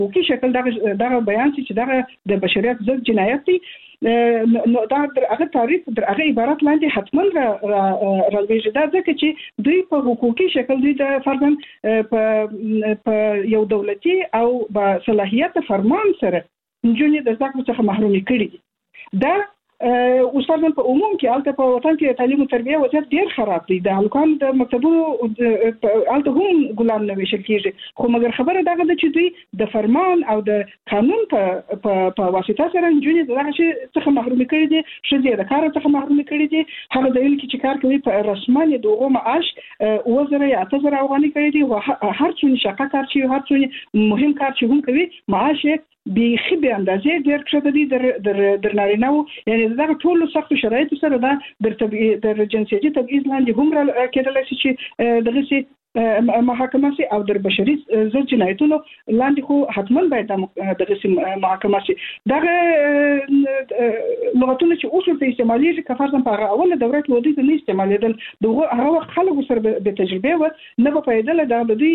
حقوقي شکل دغه بیان چې دغه د بشریت ضد جنایت دی نو دا هغه تعریف در هغه عبارت لاندې حتما راځي دا ځکه چې دوی په حقوقي شکل دوی د فرضاً په یو دولتي او با صلاحیت فرمان سره نجونې د زده کړو څخه محرومې کړي دي دا استاد په عموم کې البته په وطن کې تعلیم او تربیه وضعیت ډیر خراب دی د هلکانو د مکتبونو البته هم ګلان نه ویشل کیږي خو مګر خبره دا ده چې دوی د فرمان او د قانون په واسطه سره نجونې دغه شي څخه محروم کړي دي شې د کار څخه محروم کړي دي هغه د ویل چې کار کوي په رسمانه دغه معاش وزره یا 8000 افغاني کړي دي او هر څو شقه کار چې هر څو مهم کار چې هم کوي معاش بيخي به اندازې ډېر کړه دي در نارینه یعنی دغه ټول سخت شرایط سره دا در جنسیتي تبعیض لاندې هم را کېدل چې دغه سي محاکمه سي او در بشري ضد جنایتونو لاندې خو حتما باید دغه سي محاکمه سي دغه لغتونه چې اوس ته استعمالېږي کفارن په اوله دوره کې ودی نه استعمالېدل دغه هغه وخت خلکو سره به تجربه و نه په پیدل د دوی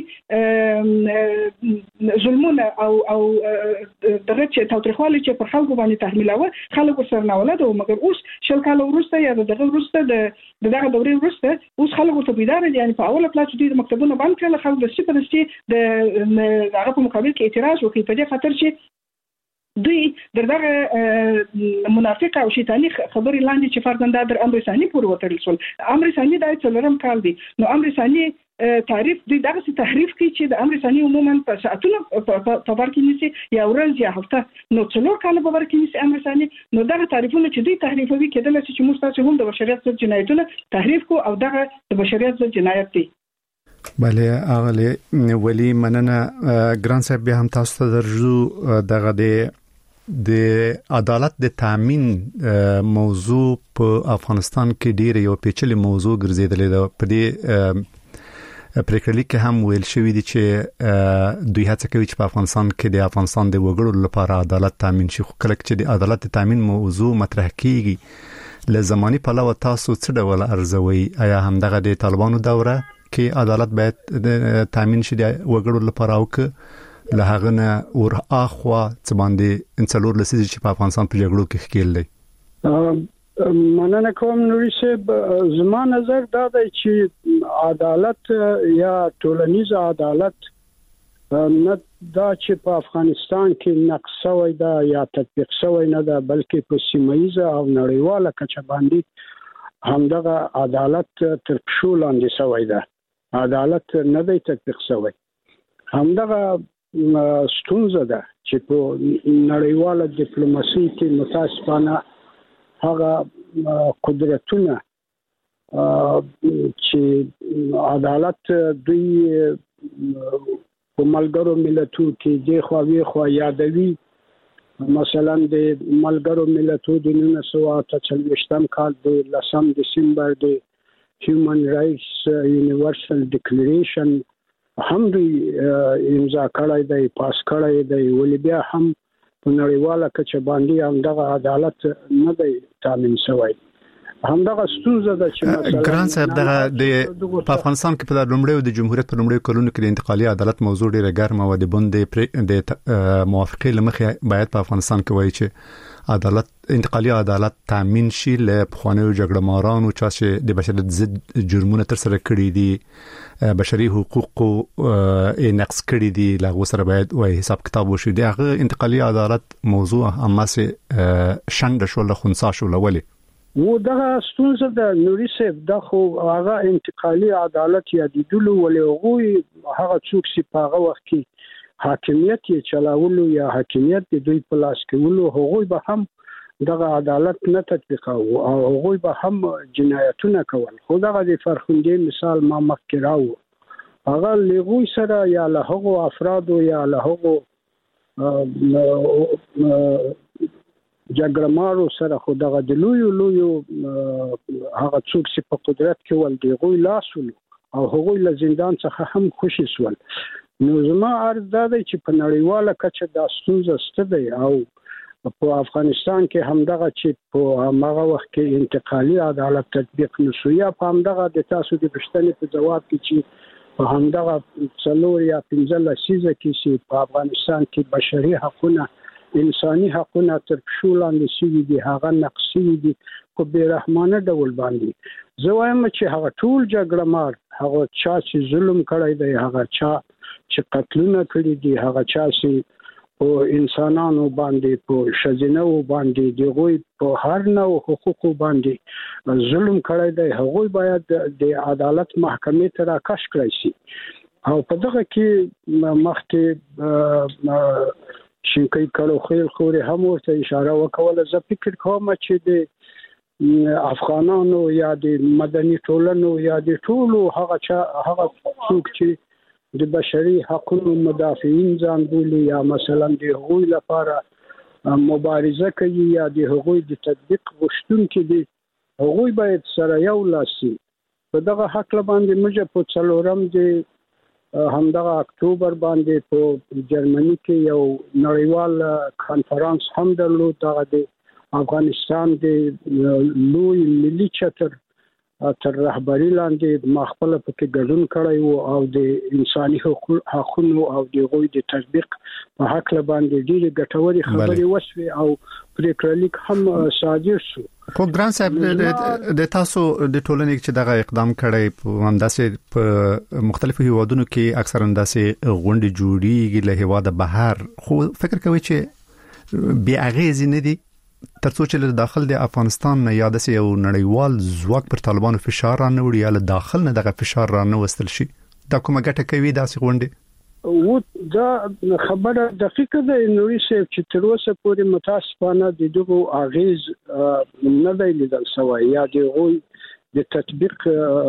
ظلمونه او دغه چې تاوتریخوالي چې پر خلکو باندې تحمیلوه خلکو سره نه ولده مګر اوس شل کال وروسته یا دغه وروسته دغه دورې وروسته اوس خلکو ته بیدار دي یعنی په اوله پلاس دوی مکتبونه باندې کله خلک د سپرستي د هغه په مقابل کې اعتراض وکړي په دې خاطر چې دوی دغه منافقه او شیطانی خبرې لاندې چې فرضاً در امر ثاني پورې وترل شول امر ثاني د څلورم کال دی نو امر ثاني تعریف دوی دغه تحریف کوي چې د امر ثاني عموما په ساعتونو په بار کې نشي یا ورځ یا هفته نو څلور کال په بار کې نشي امر ثاني نو دغه تعریفونه چې دوی تحریفوي کېدل چې موږ تاسو هم د بشریت ضد جنایتونه تحریف کو او دغه د بشریت ضد جنایت دی بله اغلی ولی مننه ګران صاحب بیا هم تاسو ته درجو دغه د عدالت د تامین موضوع په افغانستان کې ډیره یو پیچلې موضوع ګرځیدلې ده په دې پریکړه کې هم ویل شوی دی چې دوی هڅه کوي چې په افغانستان کې د افغانستان د وګړو لپاره عدالت تامین شي خو کله چې د عدالت تامین موضوع مطرح کیږي له زماني پلوه تاسو څه ډول ارزوي آیا هم دغه د طالبانو دوره کې عدالت باید تامین شي د وګړو لپاره او که له هغه نه ور اخوا څه باندې انڅلور لسیږي چې په افغانستان په جګړو کې ښکیل دی مننه کوم نوري صاحب زما نظر دا دی چې عدالت یا ټولنیز عدالت نه دا چې په افغانستان کې نقص شوی دا یا تطبیق شوی نه دا بلکې په سیمایي او نړیواله کچه باندې همدغه عدالت تر پښو لاندې شوی ده عدالت نه دی تطبیق شوی همدغه ستونزه ده چې په نړیواله ډیپلوماسي کې متاسفانه هغه قدرتونه چې عدالت دوی په ملګرو ملتونو کې د خو یادوي مثلا د ملګرو ملتونو د 1948 کال د 10 دسمبر د Human Rights Universal Declaration هم دوی امضا کړی دی پاس کړی دی ولې بیا هم په نړیواله کچه باندې همدغه عدالت نه دی تامین شوی همدغه ستونزه ده چې مثلا ګران صاحب دغه په افغانستان کې په لومړیو د جمهوریت په لومړیو کلونو کې د انتقالي عدالت موضوع ډیره ګرمه و د بندې د موافقې لمخې باید په افغانستان کې وایي چې عدالت انتقالي عدالت تامین شي له پخوانیو جګړه مارانو چې د بشریت ضد جرمونه تر سره کړي دي بشري حقوقو نقض کړي دي له سره باید وایي حساب کتاب وشي دغه انتقالي عدالت موضوع هماسه شند شو له خنثا شو لولي و دغه ستونزه د نوري صاحب د خو هغه انتقالي عدالت یادیدلو ولې هغه څوک چې په هغه وخت کې حاکمیت یې چلاولو یا حاکمیت د دوی په لاس کې ولو هغوی به هم دغه عدالت نه تطبیقاو او هغوی به هم جنایتونه کول خو دغه د فرخندې مثال ما مخکې راو هغه لغوی سره یا له هغو افرادو یا له هغو جګړهمارو سره خو دغه د لویو هغه څوک چې په قدرت کې ول دی هغوی لاسول او هغوی له زندان څخه هم خوشي شول نو زما عرض دا دی چې په نړیواله کچه دا ستونزه شته دی او په افغانستان کې همدغه چې په هغه وخت کې انتقالي عدالت تطبیق نشو یا په همدغه د تاسو د پوښتنې په جواب کې چې په همدغه 4 یا 15 لسیزه کې چې په افغانستان کې بشري حقوقونه انساني حقوقونه تر پښو لاندې شوي دي هغه نقض شوي دي په بیرحمانه ډول باندې زه وایم چې هغه ټول جګړه مار هغه چا چې ظلم کړی دی هغه چا چې قتلونه کړي دي هغه چا چې په انسانانو باندې په شذینو باندې دغوی په هر نوع حقوقو باندې ظلم کړی دی هغه باید د عدالت محکمې ته راکش کړی شي او په دغه کې مخکې شینکۍ کړو خیر خوري هم ورته اشاره وکوله زه فکر کوم چې د افغانانو یا د مدني ټولنو یا د ټولو هغه څوک چې د بشري حقوقو مدافعین ځان بولي یا مثلا د حقوق لپاره مبارزه کوي یا د حقوق د تطبیق غوښتونکي دي هغوی باید سره یو لاس شي په دغه حق باندې موږ په 4 د همدغه اکتوبر باندې په جرمني کې یو نړیوال کانفرنس هم درلود دغه د افغانستان د لوی ملي چتر تر رهبری لاندې مخبله پکې ګډون کړی وو او د انساني حقوقو او د غوي د تطبیق په حق باندې ډېری ګټوري خبرې وشوي او پریکړلیک هم صادر شو خو ګران صاحب د تاسو د ټولنې چې دغه اقدام کړی په همداسې په مختلفو هیوادونو کې اکثرا داسې غونډې جوړیږي له هیواده بهر خو فکر کوي چې بیا اغیز نه دي ترڅو چې له داخل د افغانستان نه یا د یو نړیوال ځواک پر طالبانو فشار را نه وړي یا له داخل نه دغه فشار را نه وستل شي دا کومه ګټه کوي داسې غونډې و دا خبره دقیقه ده نو چې تر اوسه پورې متاسفانه د دغه اغیز نه دی لیدل شوی یا د غوي د تطبیق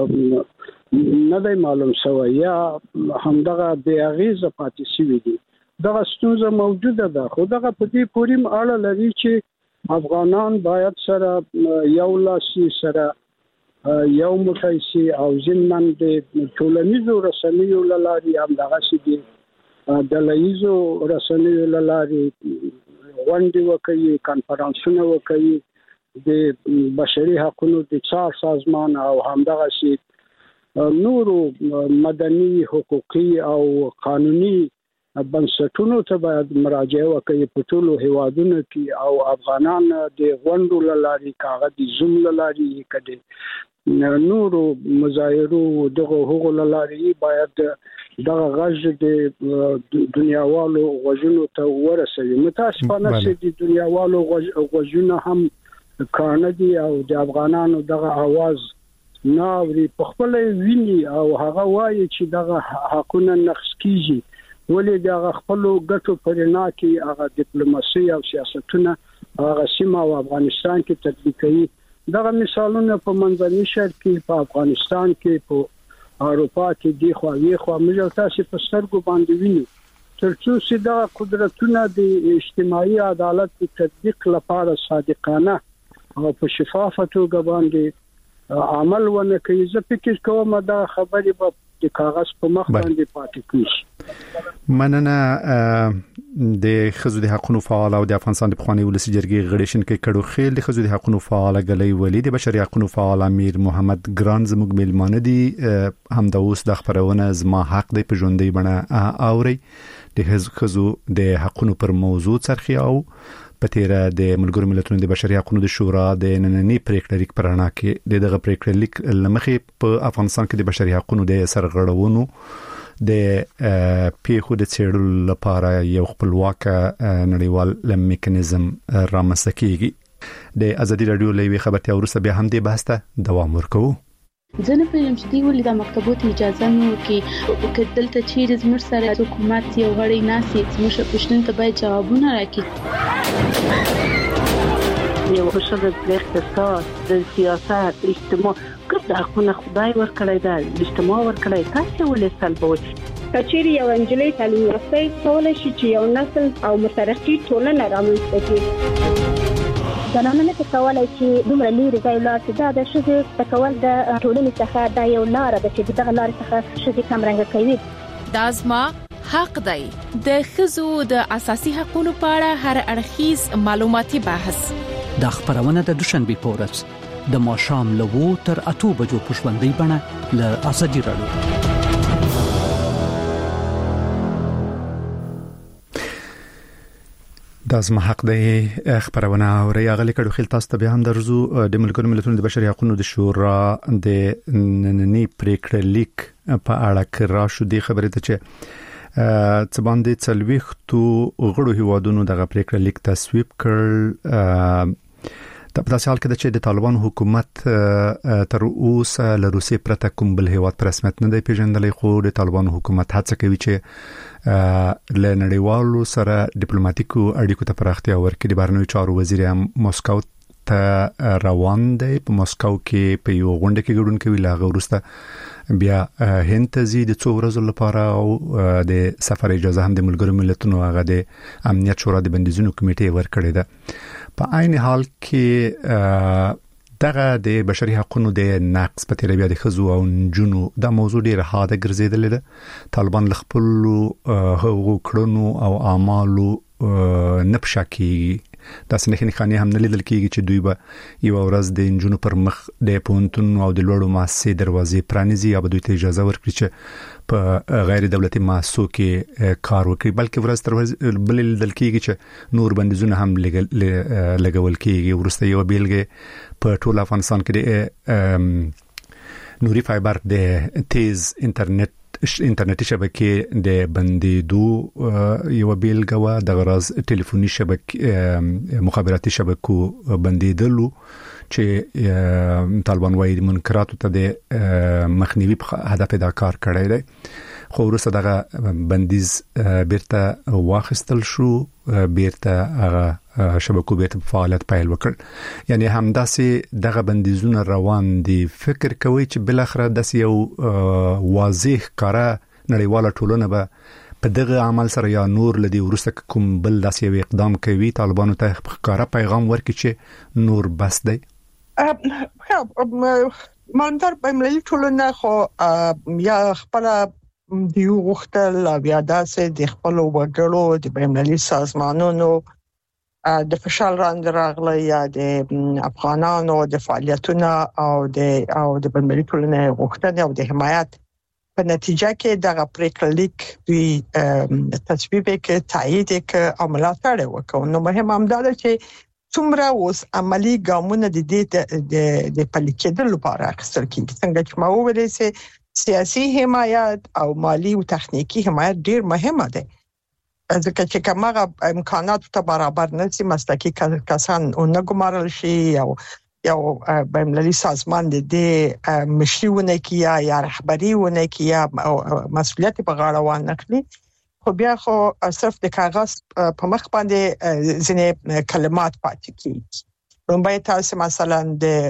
نه دی معلوم شوی یا همدغه د اغیز پاتې شوی دي دغه ستونزه موجوده ده خو دغه په دې پورې اړه لري چې افغانان باید سره یو لاسي سره یو متایسي او ضمن د ټولنیزو رسنیو لاري هم دغه سي د لایزو رسنیو لاري غونډې وکړي کانفرنسونه وکړي د بشري حقوقو د څار سازمان او هم دغه سي نورو مدني حقوقي او قانوني بنسټونو ته باید مراجعه وکړي په ټولو هیوادونو کې او افغانان د غونډو لاري کاغذ زوم لاري کړي نورو مظاهرو دغه حقوق لاري باید دغه غږ د دنیاوالو غوښنو ته ورسوي متاسفانه چې د دنیاوالو غوښنه هم کانه دي او د افغانانو دغه आवाज ناوري په خپل ویني او هغه وایي چې دغه حقونه نقض کیږي ولې د خپل ګټو پرنا کې هغه ډیپلوماسي او سیاستونه هغه سیمه او افغانستان کې تطبیق کوي دغه مثالونه په منځني شرق کې په افغانستان کې په اروپا کې دی خو موږ تاسو په سترګو باندې ویني ترڅو چې دا قدرتونه د اجتماعي عدالت په تطبیق لپاره صادقانه او په شفافه توګه باندې عمل ونه کوي زه فکر کوم دا خبرې به د کاغذ په مخ باندې پاتې کیږي مننه د خزو د حقوقو فعال او د افغانستان د پخوانی ولسی جرګې غړي شنکې کډو خیل د خزو د حقوقو فعال غلې ولی د بشري حقوقو فعال امیر محمد ګران زموږ میلمانه دي هم د اوس د خبرونه زما حق دی په ژوندۍ بڼه اوري د خزو د حقوقو پر موضوع سرخي او په تیر د ملګرو ملتونو د بشري حقوقو د شورا د نننی پریکړه لیک پرانا کې دغه پریکړه لیک لمخې په افغانستان کې د بشري حقوقو د سرغړونو د پیښو د څېړلو لپاره یو خپلواک نړیوال میکانیزم رامنځته کیږي د ازادي رادیو لوي خبرتیا ورسره بیا هم د بحث ته دوام ورکوو ځنه په مشتي ولې د مکتبونو اجازه نو کې دلته چیرې زموږ سره حکومت یو غړي ناسي زموږ پښتون ته باید جوابونه راکړي یو بشر د اقتصاد د سیاست اجتماع کله حقونه خدای ورکړی دا اجتماع ورکړی تاسو ولې سلبوي کچېری یو انجلۍ تعلیم یافته کولای شي چې یو نسل او مترقي ټولنه رامنځته کړي زنانه نه کولای چې دومره لري ځای لاته دا د شذ تکول د ټولنې څخه دا یو لار ده چې دغه لار څخه شذ کم رنګ کوي دازما حق دی د خزو د اساسي حقوقو په اړه هر اړخیز معلوماتي بحث د خبرونه د دوشنبه پورز د ماښام له 2 تر 8 بجو په ژوندۍ بڼه له ازادي رادیو د ازما حق د خبرونه او ریاغلی کډو خل تاسو ته به هم درزو د ملګرو ملتونو د بشري حقوقو د شورا د نننی پریکړه لیک په اړه کرا شو د خبرې ته چې څه باندې څلويختو غړو هیوادونو د پریکړه لیک تصویب کړ په داسې حال کې چې د طالبان حکومت تر اوسه له روسي پرته کوم بل هیواد پر رسمیت نه دی پیژندلې خو د طالبان حکومت هڅه کوي چې له نړیوالو سره ډیپلوماټیکو اړیکو ته پراختیا ورکړي. د بهرنیو چارو وزیر هم مسکو ته روان دی. په مسکو کې په یو غونډه کې ګډون کوي. لا غوښته بیا هند ته زی د 2 ورځې لپاره او د سفر اجازه هم د ملګرو ملتونو هغه د امنیت شورا د بندیزونو کمیټې ورکړې ده. په عین حال کې دغه د بشري حقوقو د نقص په تیر بیا د خزو او جنو د موضوع ډیره حاده ګرځیدل ده. طالبان خپل حقوق کړنو او اعمالو نپشاکي د سنخني خاني هم نه لیدل کیږي چې دوی به یو ورځ د انجونو پر مخ د پونتون او د لوړو مؤسسې دروازې پرانیزي یا به دوی ته اجازه ورکړي چې په غیر دولتي مؤسسو کې کار وکړي، بلکې ورځ تر ورځې بل لیدل کیږي چې نور بندیزونه هم لګول کیږي. ورسته یو بیلګه په ټول افغانستان کې د نوري فایبر د تیز انټرنیټي شبکې د بندیدو یو بیلګه و. د غرض ټلیفوني شبکې مخابراتي شبکو بندیدلو چې طالبان وايي د منکراتو ته د مخنیوي په هدف دا کار کړی دی. خو وروسته دغه بندیز بیرته واخیستل شو، بیرته هغه شبکو بیرته فعالیت پیل وکړ. یعنی همداسې دغه بندیزونه روان دي. فکر کوي چې بل اخر د یو واضح کار نړیواله ټولنه به په دغه عمل سره یا نور لدی ورسته کوم بل داسې یو اقدام کوي طالبانو ته ښکارا پیغام ورکړي چې نور بس دی. مالدار په ملي ټولنه خو یا خپل دیو غختل بیا داسې د خپل وګړو د بینالمللي سازمانونو د فشار راند راغله یا د افغانانو د فعالیتونو او د بینالمللي ټولنې غوښتنې او د حمایت په نتیجه کې دغه پریکړه لیک دوی تصویب کې تایید کې عملیات وکړو. نو مهم هم دا چې څومره اوس عملی ګامونه د دې د پلیکېدل لپاره اخیستل کیږي. څنګه چې ما وویل چې سیاسي حمایت او مالی او تخنیکی حمایت ډیر مهمه ده، ځکه چې کومه امکانات ته برابر نه سي مسلکي کسان او نه ګمارل شي یو بینالمللي سازمان د دې مشرونه کیا یا رهبریونه کیا او مسؤلیت په غاړه وانخلي. خو بیا خو صرف د کاغذ په مخ باندې ځینې کلمات پاتې کیږي. لومبای تاسو مثلا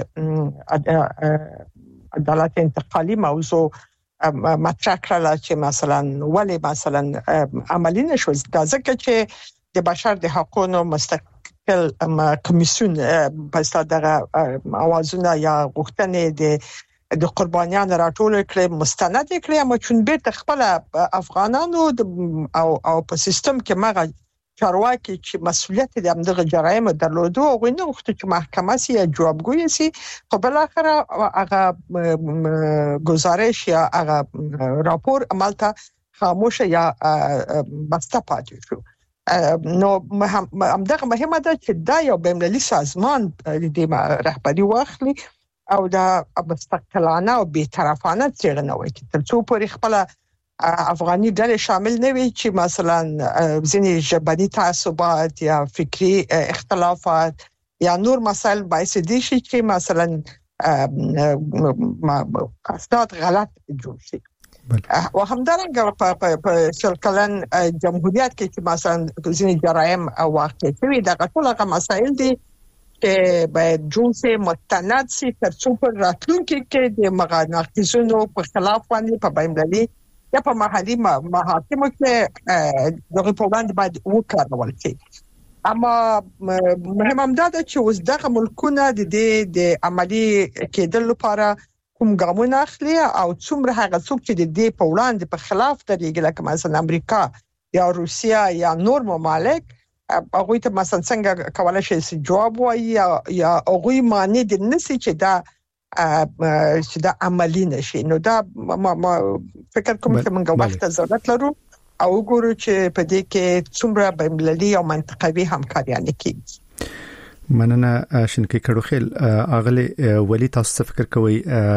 د عدالت انتقالي موضوع مطرح کړل چې مثلا عملی نشو. دا ځکه چې د بشر د حقوقو مستقل کمیسیون په ستادغه اوازونه یا غوښتنې د قربانیانو راټول کړي مستند کړي، اما چون بیرته خپل افغانانو او په سیستم کې مغه چارواکي چې مسؤلیت د همدغه جرایم درلودو او غوښنه وخت چې محکمه سي یا جوابګوي سي، خو بل اخر هغه گزارش یا هغه راپور عملته خاموش یا بسته پاتې شو. نو همدغه مهمه ده چې دا یو بینالمللي سازمان د رهبری واخلي او دا مستقلانه او بی‌طرفانه څېړنه وکړي تر څو پورې خپل افغاني ډلې شامل نه وي چې مثلا ځینې ژبني تعصبات یا فکری اختلافات یا نور مسائل باعث دي چې مثلا اسناد غلط جوړ شي. او همدارنګه په شلکلن جمهوریت کې چې مثلا ځینې جرایم واقع شوي دغه ټول هغه مسائل دي چې باید جوړ شي مستند شي تر څو په راتلونکي کې د مغناطیسونو په خلاف باندې په بینالمللي یا په محلي محاکمو کې دغه په وړاندې باید وکړول شي. اما مهم هم دا چې اوس دغه ملکونه د عملی کېدل لپاره کوم ګامونه اخلي او څومره هغه څوک چې د دې په وړاندې په خلاف درېږي لکه مثلا امریکا یا روسیا یا نور ممالک هغه ته مثلا څنګه کولای شي جواب وایي یا هغه معنی د نسی چې دا عملی نشي. نو دا ما فکر کوم چې موږ وخت ضرورت لرو او ګورو چې په دې کې څومره بین‌المللي او منطقوي همکاریان کیږي. مننه شینکی کډوخیل. اغلی ولی تاسو فکر کوئ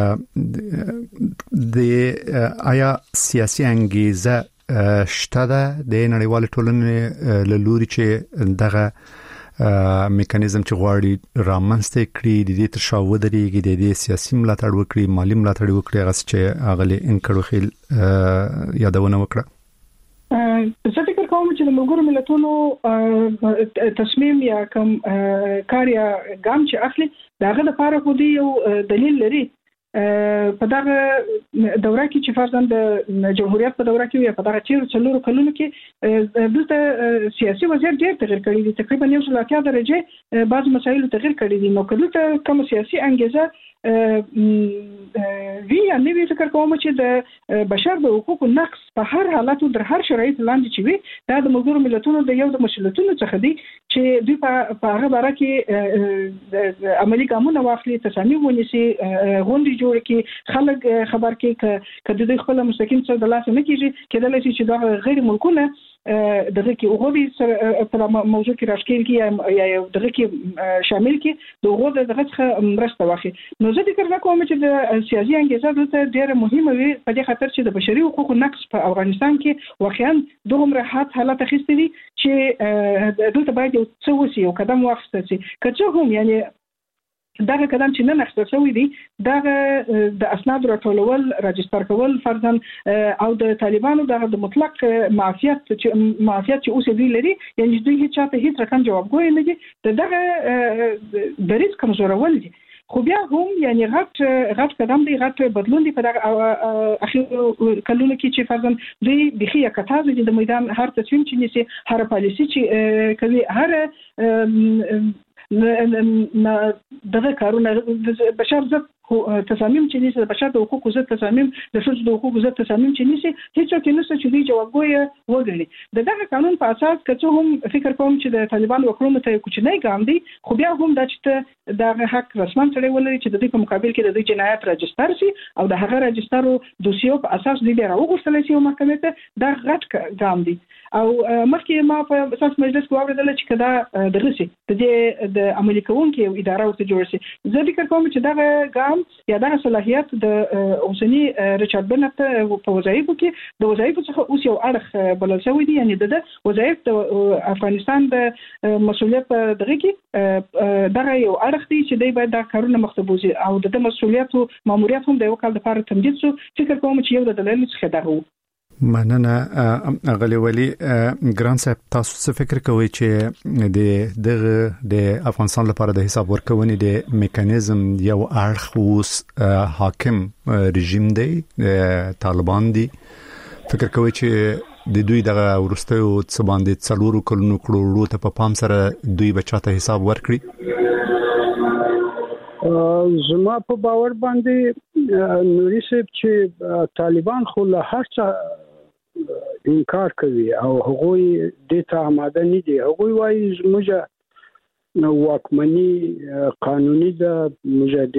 د آیا سیاسي انګیزه شته ده د نړیوال ټولنې له لوري چې دغه میکانیزم چې غواړي رامنځته کړي د دې تر شا ودرېږي، د دې سیاسي ملاتړ وکړي، مالی ملاتړ وکړي، هغه چې اغلی انکړوخیل یادونه وکړه؟ زه فکر کوم چې د ملګرو ملتونو تصمیم یا کوم کار یا ګام چې اخلي داغه لپاره خو دی یو دلیل لري. په دغه دوره کې چې فرضاً د جمهوریت په دوره کې یا په دغه تیر څلورو کلونو کې دلته سیاسي وضعیت ډېر تغیر کړی دی، تقریبا 180 درجه بعض مسایل تغیر کړی دي. نو کله کوم سیاسي انګیزه وی نه وی فکر کوم چې د بشر د حقوقو نقص په هر حالت او در هر شرایط لاندې چې وي دا د ملګرو ملتونو د یو د مسؤلیتونو څخه دی چې دوی په هغه باره کې عملی ګامونه واخلي، تصامیم ونیسي، غونډې جوړ کړي، خلک خبر کړي کله د خپل مستقیم څخه د لاس نه کیږي کېدل چې دا غیر ملکونه دغه کې اوغوي په موضوع کې راځي یا دغه کې شامل کې دغه څخه مرسته واخلي. نو زه فکر کوم چې د سیاسي انګیزه دلته ډېره مهمه وي په دې خاطر چې د بشري حقوقو نقص په افغانستان کې واقعا دومره حالت اخیستی دي چې دلته باید یو څه وسی او قدم واخیستل شي. که هم یعنی دغه قدم چې نه نخښته شوی دی دغه د اسناد راټولول، راجستر کول فرضاً او د طالبانو دغه د مطلق معافیت چې اوس دوی لري، یعنی دوی هیڅ چاته هیڅ رقم جوابګوی نه دي، دغه دریځ کمزورول دي. خو بیا هم یعنی غټ قدم دی، غټ بدلون دی په دغه اخیر کلونو کې چې فرضاً دوی بخي کتاز دي د میدان هر تصمیم چې نیسي، هر پالیسی چې کوي، هر دغه کارونه بشر ضد تصامیم چې نیسي، د بشر د حقوقو ضد تصامیم، د ښځو د حقوقو ضد تصامیم چې نیسي، هیڅوک نشته چې دوی جوابګوی وګڼي. دغه قانون په اساس که څه هم فکر کوم چې د طالبان وکړو ته کوچنی ګام دی، خو بیا هم دا چې دغه حق رسمان سره ولري چې د دې په مقابل کې د دوی جنایت راجستر شي او د هغه راجسترو دوسیو په اساس دوی راوغوښتل شي او محکمې ته دا غټ ګام دی. او مخکې ما په اساس مجلس کې واوریدل چې کدا دغه شي د عملي کوونکو اداره او ته جوړ شي. زه فکر کوم چې دغه ګام یا دغه صلاحیت د اوسنی ریچارډ بنت په وظایفو کې د وظایفو څخه اوس یو اړخ بلل شوی دی، یعنی د وظایف د افغانستان د مسؤلیت دغه کې دغه یو اړخ دی چې دوی باید دا کارونه مختبوزي او د مسؤلیت او ماموریت هم د یو کال لپاره تمدید شو. فکر کوم چې یو د دلایل څخه دغه مننه اغلی ولی. ګران صاحب تاسو څه فکر کوئ چې د افغانستان لپاره د حساب ورکونې د میکانیزم یو اړخ اوس حاکم رژیم دی، طالبان دي؟ فکر کوئ چې د دوی دغه ورستیو څه باندې 4 کلونو کړو ته په پام سره دوی بچاته حساب ورکړي؟ زما په باور باندې نوري صاحب چې طالبان خو له هر څه انکار کوي او هغوی د ته آماده نه دي. هغوی وايي زموږ واکمني قانوني ده، موږ د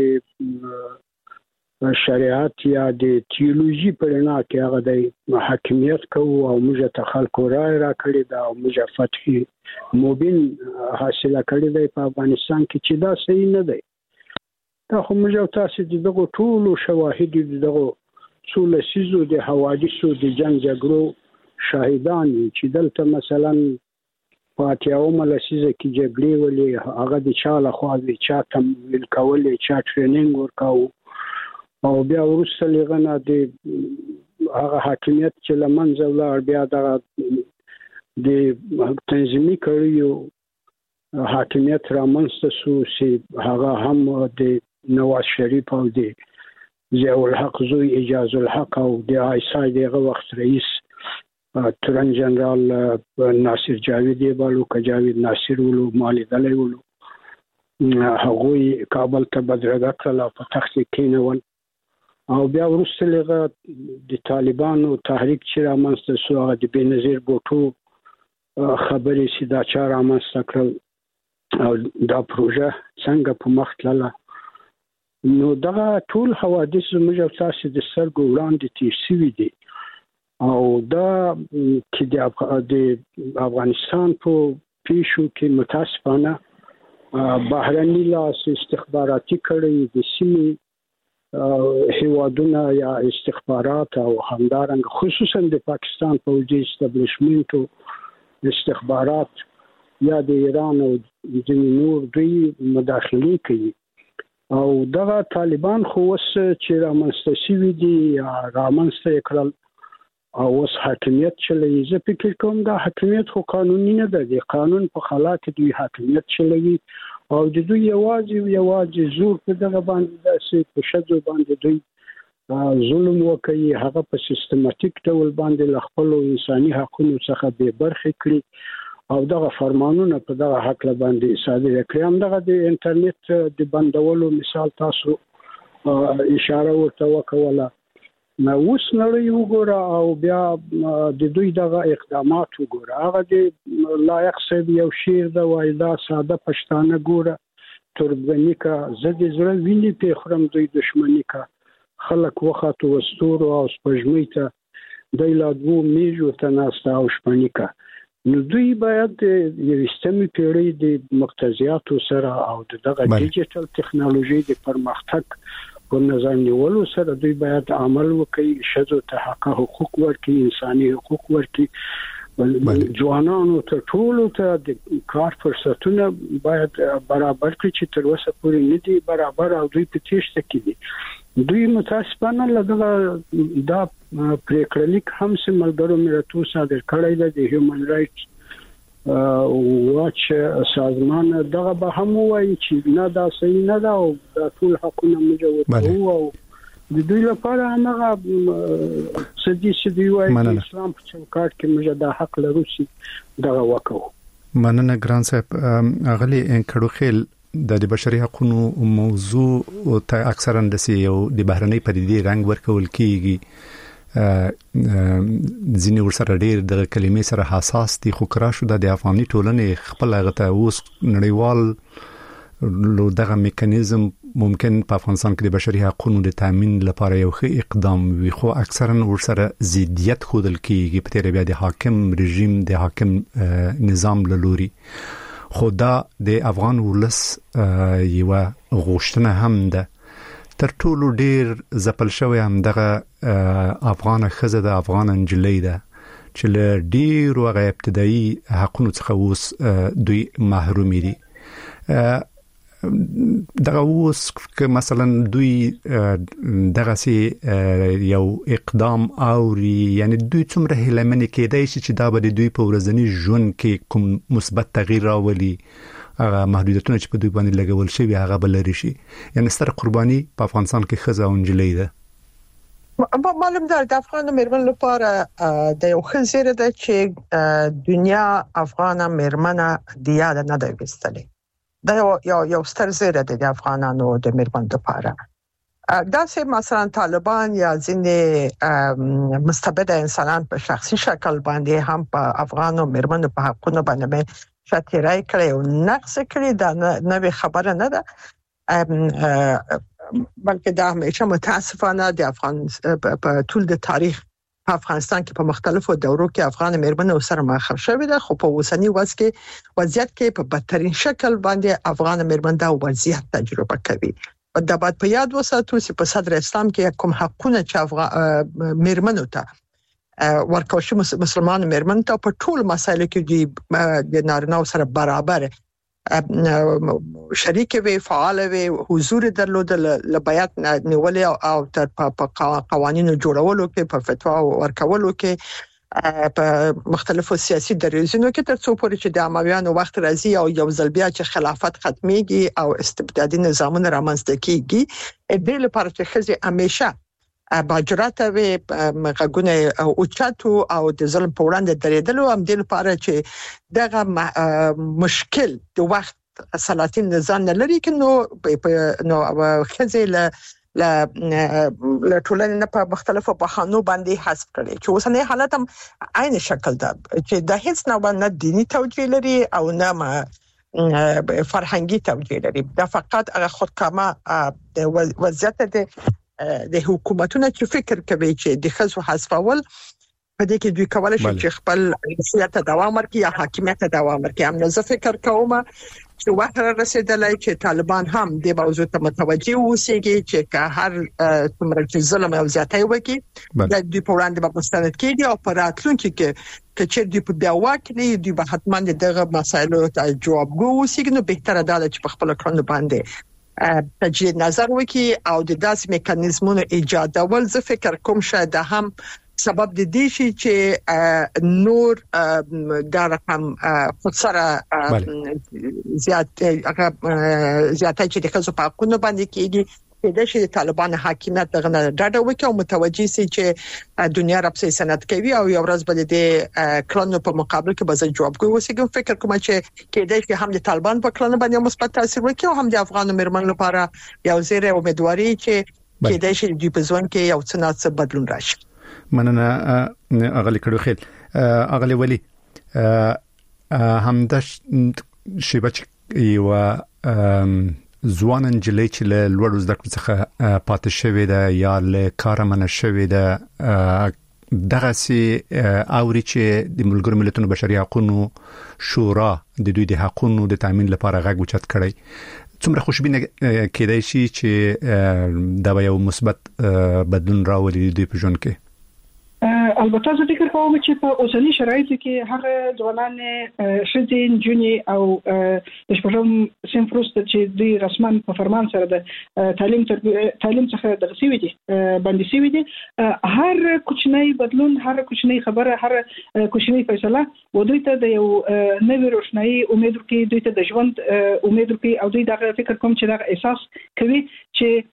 شریعت یا د تیولوژي په رڼا کې هغه د حاکمیت کوو او موږ ته خلکو رائے راکړي دا او موږ فتح مبین حاصله کړي دی په افغانستان کې چې دا صحیح نه دی. دا خو موږ تاسو دغه ټول شواهد دغه څو لسیزو د حوادثو د جنگ جګړو شاهدان چې دلته مثلا پاتیاومه لسیزه کې جګړې ولې هغه د چا له خوا د چا تمویل کولې، چا ټریننګ ورکاو او بیا وروسته لغنه د هغه حاکمیت چې لمنځه ولاړ بیا د تنظیمي کړیو حاکمیت رامنځته شو چې هغه هم د نواز شریف او د ضیاء الحق زوی اجاز الحق او د آیسای دغه وخت رئیس تورن جنرال ناصر جاوید بالو کجاوید ناصر ولو مالی دلای ولو هغوی کابل ته بدرګه کړل په تخت کېنول او بیا وروسته لغه د طالبانو تحریک چې رامنځته شو هغه د بنظیر بوټو خبرې چې دا چا رامنځته کړل او دا پروژه څنګه په مخ تلله. نو دغه ټول حوادث موږ تاسو د سترګو وړاندې تیر شوي دي او دا چې د افغانستان په پیښو کې متاسفانه بهرني لاس استخباراتي کړي د سیمې هیوادونه یا استخبارات او همدارنګ خصوصا د پاکستان پوځي استابلیشمنت او استخبارات یا د ایران او د نور دوی مداخله کوي او دغه طالبان خو وس چې رامنځته شوي دي یا رامنځته کړل او وس حاکمیت چلوي زه فکر کوم دا حاکمیت خو قانوني نه ده د قانون په خلا کې دوی حاکمیت چلوي او د دوی یوازې زور په دغه باندې داسې په شذو باندې دوی ظلم وکړي هغه په سیستماتیک ډول باندې خپل انساني حقوقو څخه به برخې کړي او دغه فرمانونه په دغه حق له باندې صادر کړي هم دغه د انټرنیټ د بندولو مثال تاسو اشاره ورته وکوله نو اوس نړۍ وګوره او بیا د دوی دغه اقدامات وګوره هغه د لایق صاحب یو شعر د وایدا ساده پښتانه ګوره تربګنی کا زد زړه ویني په خرم دوی دښمنی کا خلک وخت وستور او سپجمی ته د لادو میجو تناستا او شپنی کا نو دوی باید یوستمي پیړۍ د مقتضیاتو سره او دغه ډیجیټل ټکنالوژي د پرمختګ په نظام نیولو سره دوی باید عمل وکړي شذو ته حقوق ورکړي انساني حقوق ورکړي ځوانانو ته ټولو ته د کار فرصتونه باید برابر کړي چې تر اوسه پورې نه دي برابر او دوی په تیښته کې دي دوی متاسفانه لږه دا پریکړلیک هم سیملګرو ملتونو صادر کړی دی د هیومن رائټس واچ سازمان دغه به هم وایي چې نه دا صحیح نه ده او دا ټول حقونه موږ او د دوی لپاره هغه سدي وایي اسلام په چوکاټ کې موږ دا حق لرو چې دغه وکړو مننه ګران صاحب اغلی انکړو خیل د بشري حقوقو موضوع او ته اکثرا د یو د بهرنۍ پدیدې رنګ ورکول کیږي ځینې ورسره ډېر د کلمې سره حساس دي خو کرا شو د افغاني ټولنې خپل هغه اوس نړیوال لو دغه میکانیزم ممکن په افغانستان کې د بشري حقوقو د تامین لپاره یو ښه اقدام وي خو اکثرا ورسره ضدیت خودل کیږي په تیر بیا د حاکم رژیم د حاکم نظام لوري خو دا د افغان ولس یو غوښتنه هم ده تر ټولو ډیر زپل شوی هم دغه افغان خزه د افغان انجلۍ ده چې له ډیر وغه ابتدایي حقوقو څخه اوس دوی محروم دي دغه اوس که مثلا دوی دغه سي یو اقدام او یعنی دوی څومره هلمنه کېدای شي چې دا به دوی په ورځنی ژوند کې کوم مثبت تغییر راولي هغه محدودیتونه چې په دوی باندې لګول شوی هغه بلری شي یعنی ستر قرباني په افغانستان کې خزه او انجلۍ ده معلوم ده د افغان مېرمن لپاره د یو خزیره ده چې دنیا افغان مېرمنه دی یاد نه دی وستلې دا یو ستر زیره ده د افغانانو د مېرمن لپاره دا چې مثلا طالبان یا ځینې مستبد انسانان په شخصي شکل باندې هم په افغانو مېرمنو په حقوقو باندې شتیرای کړي او نقص کړي دا نه خبره نه ده بلکې دا همیشه متاسفانه د افغان په ټول د تاریخ په افغانستان کې په مختلفو دورو کې افغان مېرمنو سره مخ شوي ده خو په اوسنی وضعیت کې په بدترین شکل باندې افغان مېرمن دا وضعیت تجربه کوي دا باید په یاد وساتو چې په صدر اسلام کې کوم حقونه چې مېرمنو ته ورکوشي مسلمان مېرمن ته په ټول مسایلو کې د نارینه سره برابر شریک وي فعال وي حضور درلودل لبیات نیولې او تر په قوانینو جوړولو کې په فتوا ورکولو کې په مختلفو سیاسي دریځونو کې تر څو پورې چې د امویانو وخت راځي او یو ځل بیا چې خلافت ختميږي او استبدادي نظامونه رامنځته کیږي د لپاره چې خزي همیشه باجرات وي غږونه اوچاتو او د ظلم په وړاندې درېدلو هم د لپاره چې دغه مشکل د وخت سلاطین نظام نه لري کنو خزي له ټولنې نه په مختلفو بهانو باندې حذف کړي چې اوسنۍ حالت هم عین شکل ده چې د هیڅ نه دینی توجیه لري او نه فرهنګي توجیه لري دا فقط هغه خودکامه وضعیت د حکومتونو چې فکر کوي چې د خزو حذفول په دې کې دوی کولای شي چې خپل سیاست ته دوام ورکړي یا حاکمیت ته دوام ورکړي. هم زه فکر کوم چې وخت رسیدلی چې طالبان هم د موضوع ته متوجه اوسېږي چې هر څومره چې ظلم او زیاتۍ وکړي د دوی په وړاندې به مستند کېږي او په راتلونکي کې چې دوی په بیا واکلي دوی به حتما دغه مسایلو ته جوابګو اوسېږي. نو بهتره ده چې په خپل کړنو باندې تجدید نظر وکړي او د داسې میکانیزمونو ایجادول زه فکر کوم شاید هم سبب د دې شي چې نور دا رقم خود سره زیاتې چې د خصوصي حقوقو باندې کېږي د شي طالبان حاکمیت دغه ډاډه وکړي او متوجي سي چې دنیا راپسې سند کوي او یو ورځ بل د کلونو په مقابل کې به جوابګوي وسیګم. فکر کوم چې کېدای شي هم د طالبان په کلونو باندې مثبت تاثیر وکړي او هم د افغان مېرمنو لپاره یو زیری امیدواري چې کېدای شي د پزون کې یو څه بدلون راشي. مننه اغلی کړو خیل اغلی ولی همداش شیبه یو ځوان انجلۍ چې له لوړ زده کړو څخه پاتې شوې ده یا له کار منع شوې ده دغه سي اوري چې د ملګرو ملتونو بشري حقوقو شورا د دوی د حقوقو د تامین لپاره غږ اوچت کړی. څومره خوشبینه کېدای شي چې دا یو مثبت بدلون راولي د ژوند کې؟ البته زه فکر کوم چې په اوسنی شرایطو کې هغه ځوانان شذین جونی او د شپږم صنف وروسته چې دوی رسمن په فرمان سره د تعلیم څخه د غسیوي دي باندې سیوي دي هر کوچنی بدلون هر کوچنی خبره هر کوچنی فیصله و دوی ته د یو نوې روشنايي امید ورکړي دوی ته د ژوند امید ورکړي او دوی دغه فکر کوم چې دغه احساس کوي چې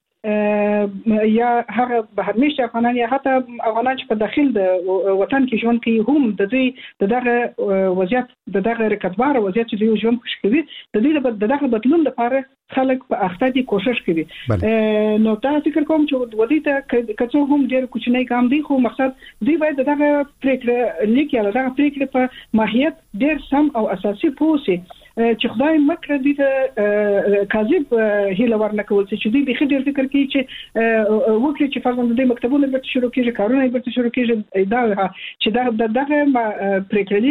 یا هغه بهرنیشت افغانان یا حتی افغانان چې په داخل د وطن کې ژوند کوي هم د دوی دغه وضعیت دغه رکتبار وضعیت چې دوی ژوند کوي د دې دغه بدلون لپاره خلک په اخته دي کوشش کوي. نو تاسو فکر کوم چې ودی ته کڅو هم ډېر کوچنی کام دی خو مقصد دوی باید دغه پریکړه لیکي یا دغه پریکړه په ماهیت ډېر سم او اساسي پوسي چې خدای مکر دي ته کاذب هیله ورنکول چې دوی به ډېر فکر کوي چې وکړي چې فرضاً د مکتبونو به شروع کیږي کارونه به شروع کیږي دا چې دغه پریکړه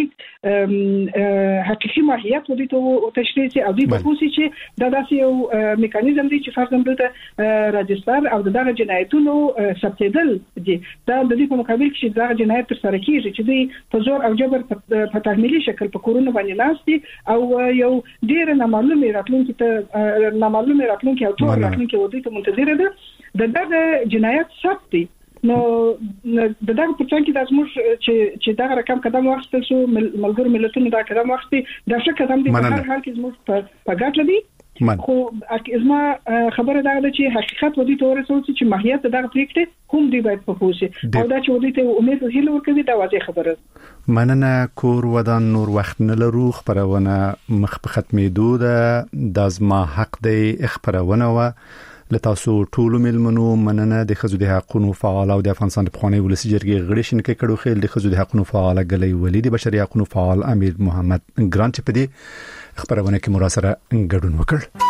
لیک حقيقي ماهیت ودی ته تشریح او دوی په پوسي چې دا داسې یو میکانیزم دی چې فرضاً دلته راجستر او دغه جنایتونو ثبتېدل دي دا د دې په مقابل کې چې دغه جنایت تر سره کیږي چې دوی په زور او جبر په تکمیلي شکل په کورونه باندې ناشتي او یو ډیر نامعلومه راتلونکي او ټول راتلونکي ودی ته منتظر ده دغه جنایت ثبت دي. نو دغه په څنګه کې د زموږ چې دغه رقم قدم واخیستل شو ملګرو ملتونو دا قدم واخیستي دا څه قدم دی په هر حال کې زموږ په ګټه دی. خو ازما خبره دا ده چې حقیقت ودی ته ورسول چې ماهیت دغه پریکړه هم دی باید په پوسي او دا چې ودی ته امید او هیله ورکوي دا واضح خبره. مننه کور ودان نور وخت نه لرو خبرونه مخ په ختمېدو ده د ازما حق دی خبرونه و لتاسو ټول ملمنو مننه د خزو د حقوقو فعال او د افغانستان په خانه ولسی جرګې غړي شنکې کړو خل د خزو د حقوقو فعال غلې ولید بشري حقوقو فعال امیر محمد ګرانټ په دې خبرونه کې مراسله ګډون وکړ.